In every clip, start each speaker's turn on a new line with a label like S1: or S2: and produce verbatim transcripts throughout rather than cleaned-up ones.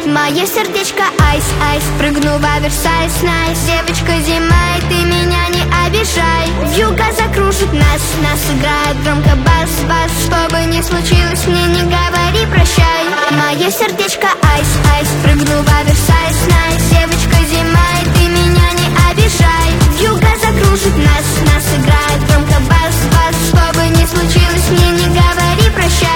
S1: Мое сердечко айс, айс, прыгну в оверсайз, найс. Девочка зима, и ты меня не обижай. Вьюга закружит нас, нас играет громко бас, бас. Что бы ни случилось, мне не говори прощай. Мое сердечко айс, айс, прыгну в оверсайз, найс. Девочка зима, и ты меня не обижай. Вьюга закружит нас, нас играет громко бас, бас. Что бы ни случилось, мне не говори прощай.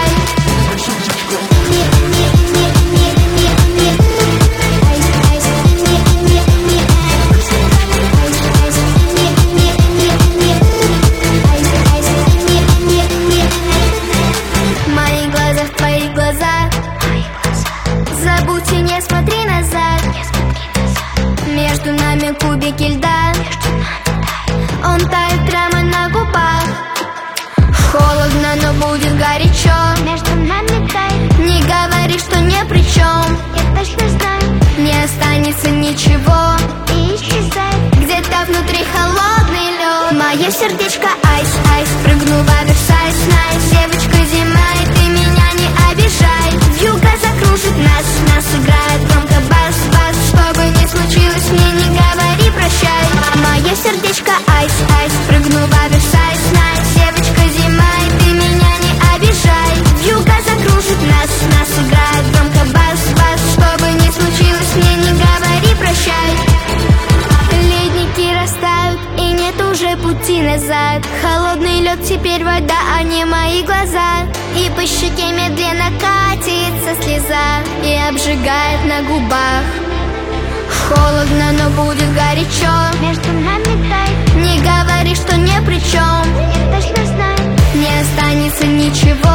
S1: Забудь и не смотри назад. Между нами кубики льда. Он тает прямо на губах. Холодно, но будет горячо. Между нами тает. Не говори, что ни при чем. Я точно знаю, не останется ничего. И исчезает где-то внутри холодный лед. Мое сердечко айс, айс, прыгну в оверсайз, найс. Девочка зима, и ты меня не обижай. Вьюга закружит нас, нас играет громко бас, бас. Что бы ни случилось, мне не говори прощай. Мое сердечко айс, айс, прыгну в оверсайз, найс. Девочка зима, и ты меня не обижай. Вьюга закружит нас, нас играет громко бас, бас. Что бы ни случилось, мне не говори прощай. Ледники растают, и нет уже пути назад. Холодный лед, теперь вода, а не мои глаза. И по щеке медленно катится слеза и обжигает на губах. Холодно, но будет горячо. Между нами тает. Не говори, что ни при чем. Я точно знаю, не останется ничего.